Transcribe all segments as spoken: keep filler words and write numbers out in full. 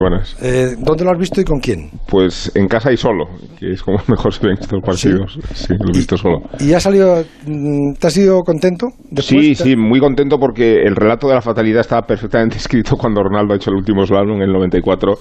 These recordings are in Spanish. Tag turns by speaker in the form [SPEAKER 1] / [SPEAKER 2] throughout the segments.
[SPEAKER 1] Buenas.
[SPEAKER 2] Eh, ¿Dónde lo has visto y con quién?
[SPEAKER 1] Pues en casa y solo, que es como mejor se ven estos partidos. Sí, sí, lo he visto
[SPEAKER 2] y,
[SPEAKER 1] solo.
[SPEAKER 2] ¿Y has salido, te has ido contento?
[SPEAKER 1] Sí, sí, muy contento porque el relato de la fatalidad estaba perfectamente escrito cuando Ronaldo ha hecho el último slalom en el noventa y cuatro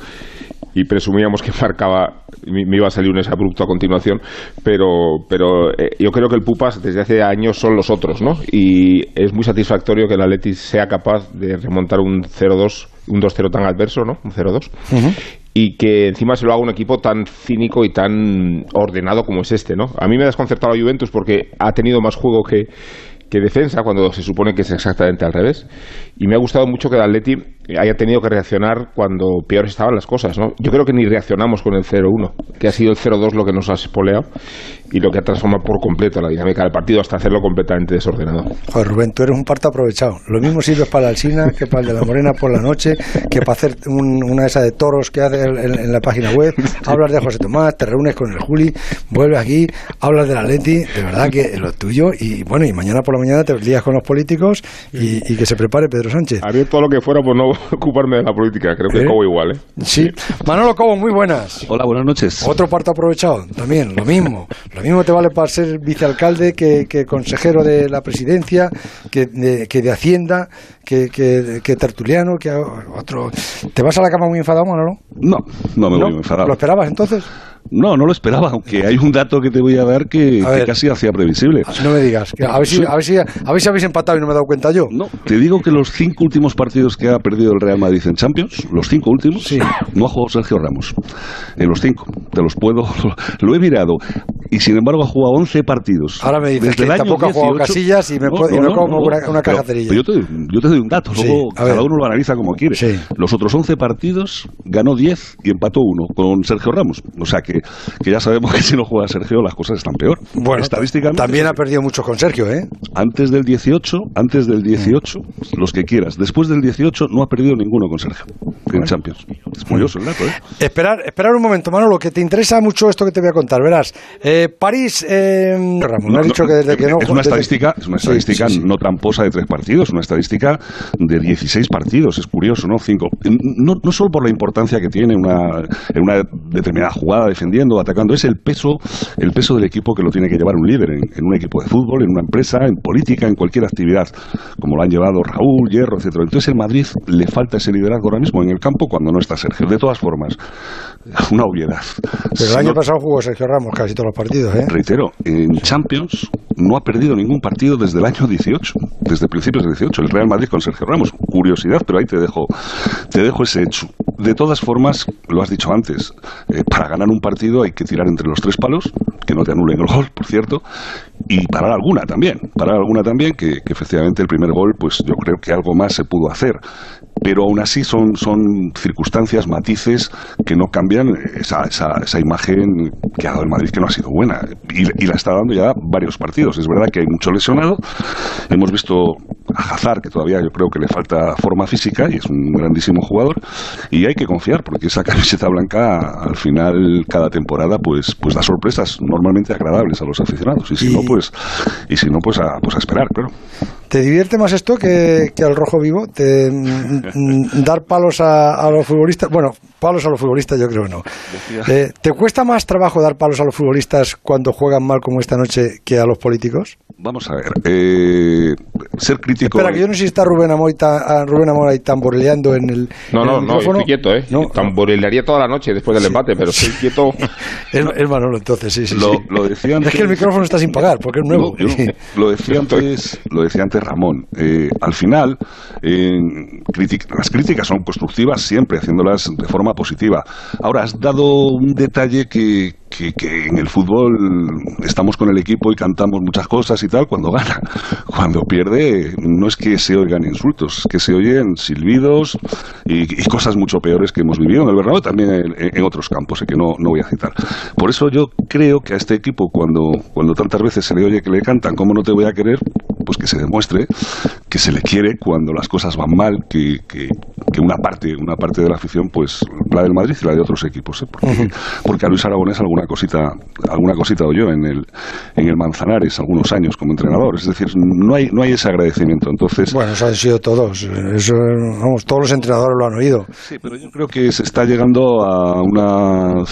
[SPEAKER 1] y presumíamos que marcaba, me iba a salir un exabrupto a continuación, pero, pero eh, yo creo que el Pupas desde hace años son los otros, ¿no? Y es muy satisfactorio que el Athletic sea capaz de remontar un cero dos, un dos cero tan adverso, ¿no? Un cero dos. Uh-huh. Y que encima se lo haga un equipo tan cínico y tan ordenado como es este, ¿no? A mí me ha desconcertado la Juventus porque ha tenido más juego que, que defensa, cuando se supone que es exactamente al revés. Y me ha gustado mucho que el Atleti haya tenido que reaccionar cuando peor estaban las cosas, ¿no? Yo creo que ni reaccionamos con el cero uno, que ha sido el cero dos lo que nos ha espoleado y lo que ha transformado por completo la dinámica del partido hasta hacerlo completamente desordenado.
[SPEAKER 2] Joder, Rubén, tú eres un parto aprovechado. Lo mismo sirves para la Alsina que para el de la Morena por la noche, que para hacer un, una de esas de toros que hace en, en, en la página web. Hablas de José Tomás, te reúnes con el Juli, vuelves aquí, hablas del Atleti, de verdad que es lo tuyo. Y bueno, y mañana por la mañana te lías con los políticos y, y que se prepare Pedro Sánchez.
[SPEAKER 1] Haré todo lo que fuera por no ocuparme de la política, creo que ¿Eh? Cobo igual, ¿eh?
[SPEAKER 2] Sí. Manolo Cobo, muy buenas.
[SPEAKER 3] Hola, buenas noches.
[SPEAKER 2] Otro parto aprovechado, también, lo mismo. Lo mismo te vale para ser vicealcalde que, que consejero de la presidencia, que de, que de Hacienda, que, que, que tertuliano, que otro. ¿Te vas a la cama muy enfadado, Manolo?
[SPEAKER 3] No, no me
[SPEAKER 2] ¿No?
[SPEAKER 3] voy enfadado.
[SPEAKER 2] ¿Lo esperabas entonces?
[SPEAKER 3] No, no lo esperaba, aunque hay un dato que te voy a dar que, a que casi hacía previsible.
[SPEAKER 2] No me digas, que a, ver si, a, ver si, a ver si habéis empatado y no me he dado cuenta yo.
[SPEAKER 3] No, te digo que los cinco últimos partidos que ha perdido el Real Madrid en Champions, los cinco últimos, sí. no ha jugado Sergio Ramos. En los cinco, te los puedo, lo he mirado. Y sin embargo ha jugado once partidos.
[SPEAKER 2] Ahora me dices que tampoco ha jugado Casillas y me, no, puedo, no, y me no, como no, una, una caja cerilla.
[SPEAKER 3] Pero yo, te, yo te doy un dato, luego sí, cada uno lo analiza como quiere.
[SPEAKER 2] Sí.
[SPEAKER 3] Los otros once partidos ganó diez y empató uno con Sergio Ramos. O sea que, que ya sabemos que si no juega Sergio las cosas están peor.
[SPEAKER 2] Bueno, estadísticamente también ha perdido mucho con Sergio, ¿eh?
[SPEAKER 3] Antes del dieciocho, antes del dieciocho, mm. los que quieras. Después del dieciocho no ha perdido ninguno con Sergio en bueno. Champions. Es curioso el dato, ¿eh?
[SPEAKER 2] Esperar, esperar un momento, Manolo, que te interesa mucho esto que te voy a contar. Verás, eh, París... Eh, Ramón, no, has dicho que desde que no...
[SPEAKER 3] Es una estadística, es una estadística sí, sí, sí. no tramposa de tres partidos, una estadística de dieciséis partidos, es curioso, ¿no? Cinco. No, no solo por la importancia que tiene una, en una determinada jugada, defendiendo, atacando, es el peso, el peso del equipo que lo tiene que llevar un líder en, en un equipo de fútbol, en una empresa, en política, en cualquier actividad, como lo han llevado Raúl, Hierro, etcétera. Entonces el Madrid le falta ese liderazgo ahora mismo en el campo cuando no está Sergio. De todas formas, una obviedad.
[SPEAKER 2] Pero el si año no, pasado jugó Sergio Ramos casi todos los partidos, ¿eh?
[SPEAKER 3] Reitero, en Champions no ha perdido ningún partido desde el año dieciocho, desde principios del dieciocho, el Real Madrid con Sergio Ramos. Curiosidad, pero ahí te dejo, te dejo ese hecho. De todas formas, lo has dicho antes, eh, para ganar un partido hay que tirar entre los tres palos, que no te anulen el gol, por cierto, y parar alguna también, parar alguna también, que, que efectivamente el primer gol, pues yo creo que algo más se pudo hacer. Pero aún así son, son circunstancias, matices que no cambian esa, esa, esa imagen que ha dado el Madrid, que no ha sido buena. Y, y la está dando ya varios partidos. Es verdad que hay mucho lesionado. Hemos visto a Hazard, que todavía yo creo que le falta forma física y es un grandísimo jugador. Y hay que confiar, porque esa camiseta blanca, al final, cada temporada, pues, pues da sorpresas normalmente agradables a los aficionados. Y si y... no, pues, y si no, pues a, pues a esperar, claro.
[SPEAKER 2] ¿Te divierte más esto que, que al rojo vivo? ¿Te, mm, dar palos a, a los futbolistas? Bueno, palos a los futbolistas yo creo que no. Eh, ¿Te cuesta más trabajo dar palos a los futbolistas cuando juegan mal como esta noche que a los políticos?
[SPEAKER 3] Vamos a ver. Eh, ser crítico...
[SPEAKER 2] Espera, que yo no sé si está Rubén Amor, ta, Rubén Amor ahí tamboreleando en el
[SPEAKER 1] No,
[SPEAKER 2] en
[SPEAKER 1] no,
[SPEAKER 2] el
[SPEAKER 1] no, yo estoy quieto, ¿eh? No. Tamborelearía toda la noche después del sí. empate, pero estoy quieto...
[SPEAKER 2] es, es Manolo, entonces, sí, sí.
[SPEAKER 3] Lo,
[SPEAKER 2] sí.
[SPEAKER 3] lo decía antes...
[SPEAKER 2] Es que el micrófono está sin pagar, porque es nuevo.
[SPEAKER 3] No, yo, lo decía antes, lo decía antes Ramón. Eh, al final, eh, critic- las críticas son constructivas siempre, haciéndolas de forma positiva. Ahora, has dado un detalle que, que, que en el fútbol estamos con el equipo y cantamos muchas cosas y tal cuando gana. Cuando pierde, no es que se oigan insultos, es que se oyen silbidos y, y cosas mucho peores que hemos vivido en el Bernabéu, también en, en otros campos, eh, que no, no voy a citar. Por eso yo creo que a este equipo, cuando, cuando tantas veces se le oye que le cantan "¿Cómo no te voy a querer?", pues que se demuestre que se le quiere cuando las cosas van mal, que, que, que una parte una parte de la afición pues la del Madrid y la de otros equipos, ¿eh? porque, uh-huh. porque a Luis Aragonés alguna cosita alguna cosita oyó en el en el Manzanares algunos años como entrenador, es decir, no hay no hay ese agradecimiento. Entonces,
[SPEAKER 2] bueno, eso han sido todos, eso, vamos, todos los entrenadores lo han oído.
[SPEAKER 3] Sí, pero yo creo que se está llegando a una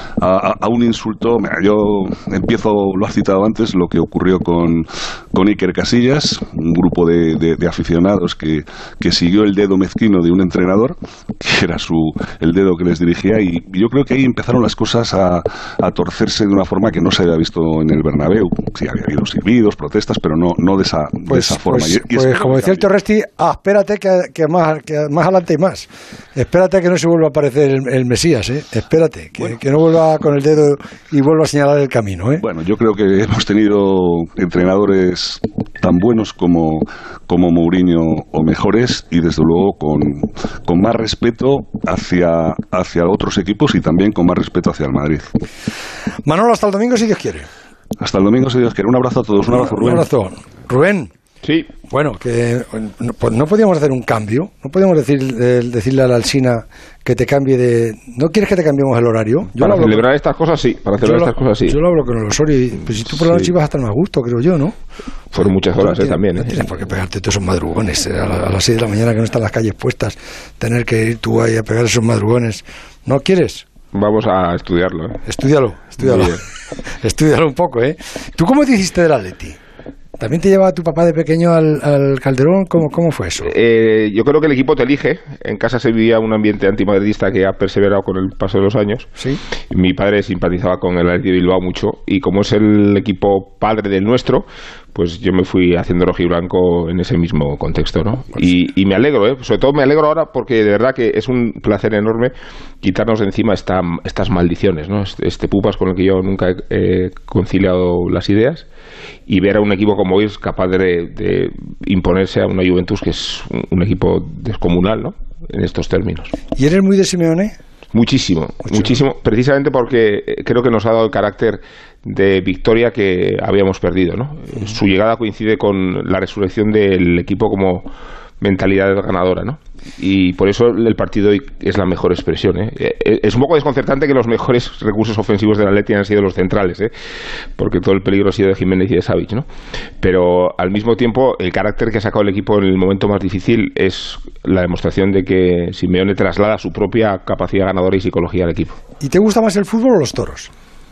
[SPEAKER 3] a, a un insulto. Mira, yo empiezo, lo has citado antes, lo que ocurrió con, con Iker Casillas, un grupo de, de, de aficionados que, que siguió el dedo mezquino de un entrenador, que era su el dedo que les dirigía, y yo creo que ahí empezaron las cosas a, a torcerse de una forma que no se había visto en el Bernabéu. Sí, había habido silbidos, protestas, pero no, no de esa,
[SPEAKER 2] pues,
[SPEAKER 3] de esa forma.
[SPEAKER 2] Pues,
[SPEAKER 3] y, y
[SPEAKER 2] pues como decía el Torresti, ah, espérate que, que, más, que más adelante hay más. Espérate que no se vuelva a aparecer el, el Mesías, ¿eh? Espérate, que, bueno. que no vuelva con el dedo y vuelva a señalar el camino, ¿eh?
[SPEAKER 3] Bueno, yo creo que hemos tenido entrenadores tan buenos como, como Mourinho o mejores, y desde luego con, con más respeto hacia, hacia otros equipos y también con más respeto hacia el Madrid.
[SPEAKER 2] Manolo, hasta el domingo si Dios quiere.
[SPEAKER 3] Hasta el domingo si Dios quiere. Un abrazo a todos. Un abrazo, Rubén.
[SPEAKER 2] Un abrazo. Rubén.
[SPEAKER 1] Sí.
[SPEAKER 2] Bueno, que no, pues no podíamos hacer un cambio, no podíamos decir, eh, decirle a la Alsina que te cambie de... ¿No quieres que te cambiemos el horario?
[SPEAKER 1] Yo para celebrar con... estas cosas sí, para celebrar
[SPEAKER 2] lo,
[SPEAKER 1] estas cosas sí.
[SPEAKER 2] Yo lo hablo con el Osorio, y pues si tú por la noche sí. ibas a estar más a gusto, creo yo, ¿no?
[SPEAKER 1] Fueron muchas horas,
[SPEAKER 2] no
[SPEAKER 1] eh, también.
[SPEAKER 2] No
[SPEAKER 1] eh.
[SPEAKER 2] tienes por qué pegarte todos esos madrugones, eh, a, la, a las seis de la mañana que no están las calles puestas, tener que ir tú ahí a pegar esos madrugones. ¿No quieres?
[SPEAKER 1] Vamos a estudiarlo. ¿eh?
[SPEAKER 2] Estudialo, estudialo. Estudialo un poco, ¿eh? ¿Tú cómo te hiciste del Atleti? ¿También te llevaba tu papá de pequeño al, al Calderón? ¿Cómo, ¿Cómo fue eso?
[SPEAKER 1] Eh, yo creo que el equipo te elige. En casa se vivía un ambiente antimadridista que ha perseverado con el paso de los años.
[SPEAKER 2] ¿Sí?
[SPEAKER 1] Mi padre simpatizaba con el Athletic de Bilbao mucho, y como es el equipo padre del nuestro, pues yo me fui haciendo rojiblanco en ese mismo contexto, ¿no? Pues y, y me alegro, ¿eh? Sobre todo me alegro ahora porque de verdad que es un placer enorme quitarnos de encima esta, estas maldiciones, ¿no? Este, este pupas con el que yo nunca he eh, conciliado las ideas, y ver a un equipo como hoy es capaz de, de imponerse a una Juventus que es un, un equipo descomunal, ¿no? En estos términos.
[SPEAKER 2] ¿Y eres muy de Simeone?
[SPEAKER 1] Muchísimo, muchísimo, muchísimo, precisamente porque creo que nos ha dado el carácter de victoria que habíamos perdido, ¿no? Uh-huh. Su llegada coincide con la resurrección del equipo como mentalidad ganadora, ¿no? Y por eso el partido es la mejor expresión, ¿eh? Es un poco desconcertante que los mejores recursos ofensivos del Atleti han sido los centrales, ¿eh? Porque todo el peligro ha sido de Jiménez y de Savic, ¿no? Pero al mismo tiempo el carácter que ha sacado el equipo en el momento más difícil es la demostración de que Simeone traslada su propia capacidad ganadora y psicología al equipo.
[SPEAKER 2] ¿Y te gusta más el fútbol o los toros?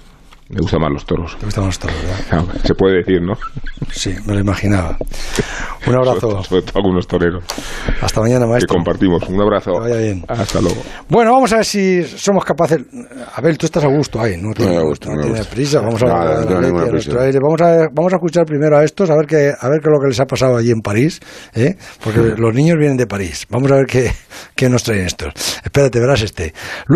[SPEAKER 1] Me gustan más los toros.
[SPEAKER 2] Te gustan más los toros, ¿verdad?
[SPEAKER 1] No, se puede decir, ¿no?
[SPEAKER 2] Sí, me lo imaginaba. Un abrazo.
[SPEAKER 1] Sobre, sobre todo algunos toreros.
[SPEAKER 2] Hasta mañana, maestro.
[SPEAKER 1] Que compartimos. Un abrazo.
[SPEAKER 2] Que vaya bien.
[SPEAKER 1] Hasta luego.
[SPEAKER 2] Bueno, vamos a ver si somos capaces... Abel, tú estás a gusto ahí, no tienes no, no, no prisa. Vamos a,
[SPEAKER 4] no, no, no, no,
[SPEAKER 2] nuestro aire. Vamos a vamos a escuchar primero a estos, a ver qué a ver qué es lo que les ha pasado allí en París, ¿eh? Porque los niños vienen de París. Vamos a ver qué, qué nos traen estos. Espérate, verás este.